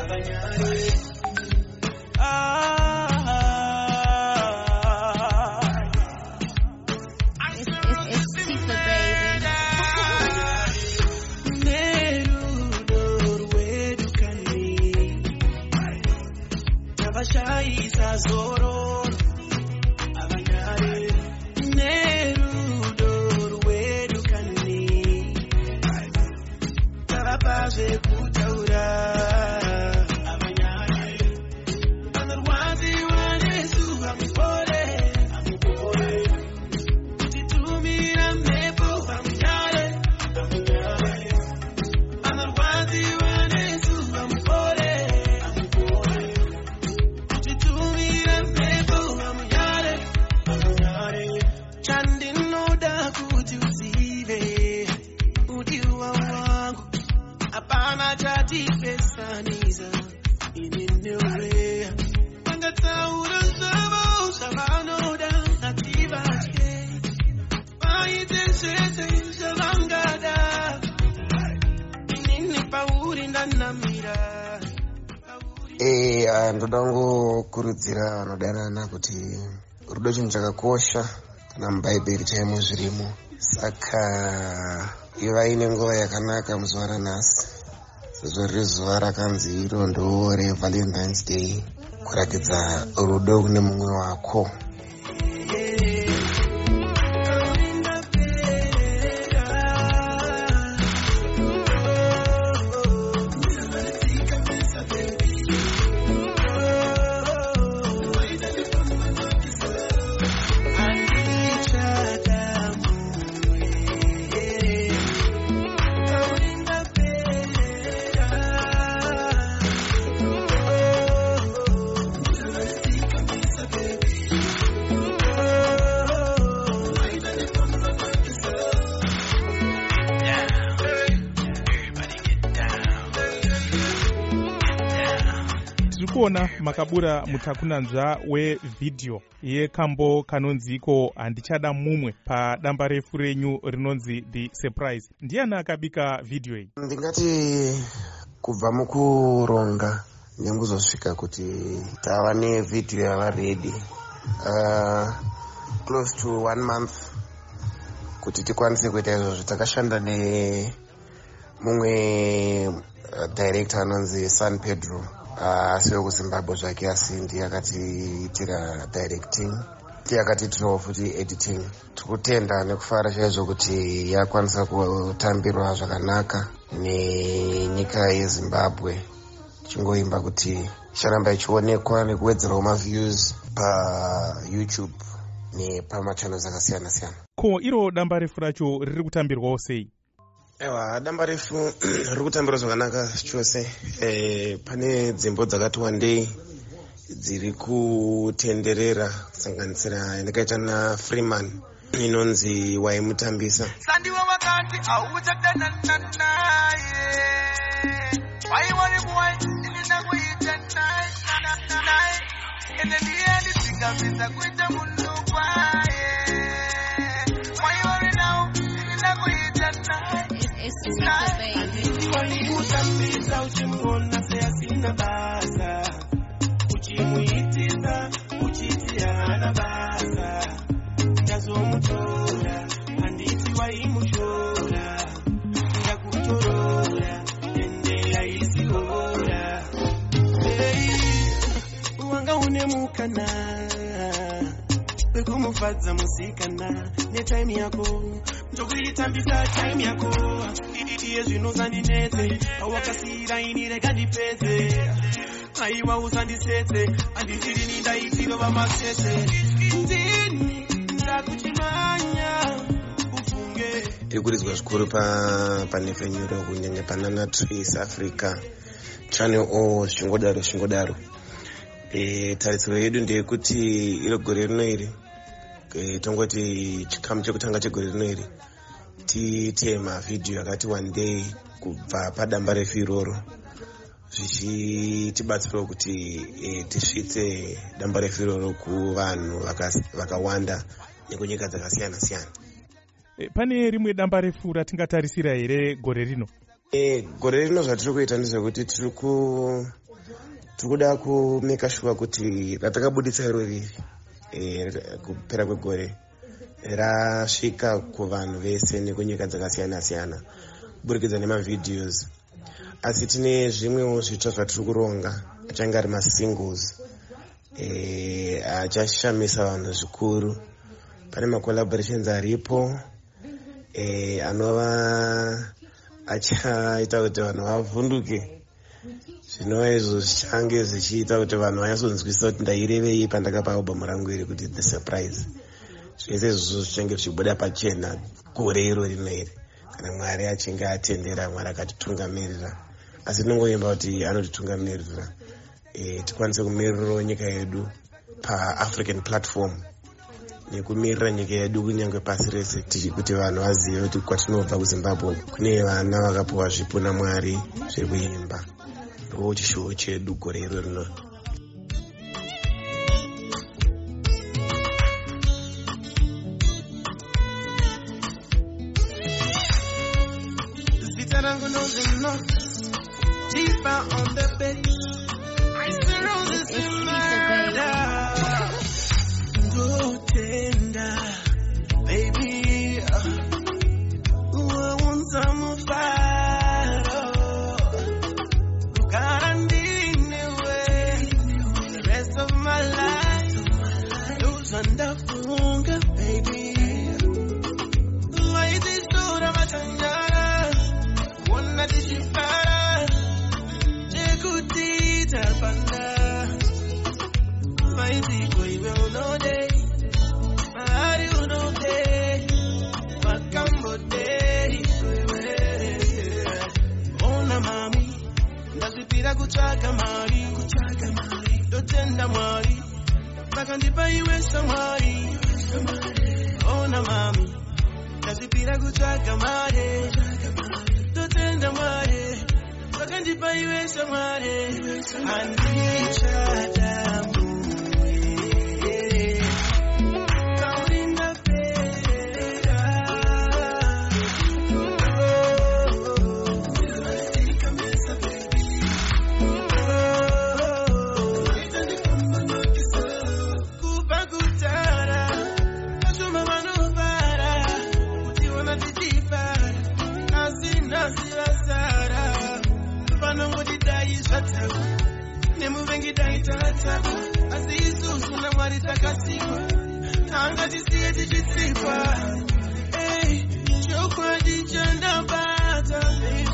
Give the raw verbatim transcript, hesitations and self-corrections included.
Eh, ndoda kukurudzira vanodanana kuti rudo chinhu chakakosha kana mubhaibheri chaimo zvirimo. Saka ivai nenguva yakanaka muzuva ranhasi, sezvo riri zuva rakanzi iro ndo reValentine's Day, kuratidza rudo kune mumwe wako. Kuona makabura mutakunanzva wevidhio yekambo kanonziko handichada mumwe padamba refu renyu rinonzi The Surprise. Ndiani akabika vidhio iyi? Ndingati kubva mukuronga ndinguzosvika kuti tava nevidhio yava ready uh, close to one month kuti tikwanise kuita izvozvo. Takashanda nemumwe uh, director anonzi San Pedro asi uh, wekuZimbabwe zvake, asi ndiye akatiitira directing, ndiye akatiitirawo futi editing. Tikutenda nekufara chaizvo kuti yakwanisa kutambirwa zvakanaka nenyika yeZimbabwe, tichingoimba kuti icharamba ichionekwa nekuwedzerawo maviews paYouTube nepamachannels akasiyana siyana. Ko iro damba refu racho riri kutambirwawo sei? Ewa, damba refu riri kutambirwa zvakanaka chose. E, pane dzimbo dzakati wandei dziri kutenderera kusanganisira yandakaita naFreeman inonzi waimutambisa. Sandiwa wakati auchadana naye waiwari kuwai inina kuita naye naye ene ndiye ndisingamisa kuita munhu kwaye waiwari nao inina kuita naye. It's Sister Baby. Uchimutambisa uchimuona seyasina basa, uchimuitiza uchitia hana basa, ndazomutora handiti waimushora, ndakutorora ende yaisiora. Hey, wanga unemukana wekumufadza musikana netime yako ndokuitambisa time yako iye zvinozandinetse awakasira inirega ndipedze aiwa uzandisetse andisiri nindaitiro vamasese ndini ndakuchimanya ufunge. Irikurizwa zvikuru panefenyuro kunyanya Banana Trees Africa channel o zvingodaro zvingodaro. E, tarisiro yedu ndeyekuti iro gore rino iri e, tongoti chikamu chekutanga chegore rino iri tiite mavhidhiyo akati one day kubva padamba refu iroro, zvichitibatsirawo kuti e, tisvitse damba refu iroro kuvanhu vakawanda nekunyika dzakasiyana siyana. E, pane rimwe damba refu ratingatarisira here gore rino? E, gore rino zvatiri kuita ndezvekuti tiri ku Tikuda kumeka sure kuti ratakabuditsa irori eh kupera kwegore rasvika kuvanhu vese nekunyika dzakasiyana siyana kuburikidza nemavideos. Asi tine zvimwewo zvitsva zvatiri kuronga achange ari masingles eh achashamisa vanhu zvikuru. Pane macollaborations aripo eh anova achaita kuti vanhu vavhunduke. Zvinova izvo zvichange zvichiita kuti vanhu vanyatsonzwisisa kuti ndairevei pandakapa album rangu iri kuti The Surprise. Zvese izvo zvichange zvichibuda pachena gore iro rino iri kana Mwari achinge atendera, Mwari akatitungamirira. Asi tinongoimba kuti anotitungamirira eh tikwanise kumirirawo nyika yedu paAfrican platform nekumirira nyika yedu kunyange pasi rese kuti vanhu vazive kuti kwatinobva kuZimbabwe kune vana vakapuwa zvipo naMwari zvekuimba. Ndo chishuwo chedu gore iro rino. Deeper on the bed, ice and roses in murder. Go tender, baby. I want some fire. Guaranteeing away the rest of my life. Lose under hunger, baby. Why is this so damaging? One that is you. Kuchaka mari, kuchaka mari, dotenda mari, bakandipa iwe samari, ona mami, nasipira kuchaka mari, dotenda mari, bakandipa iwe samari, anicha damu. Anga tisiye tichisipa, hey, chokwa dichanda bata,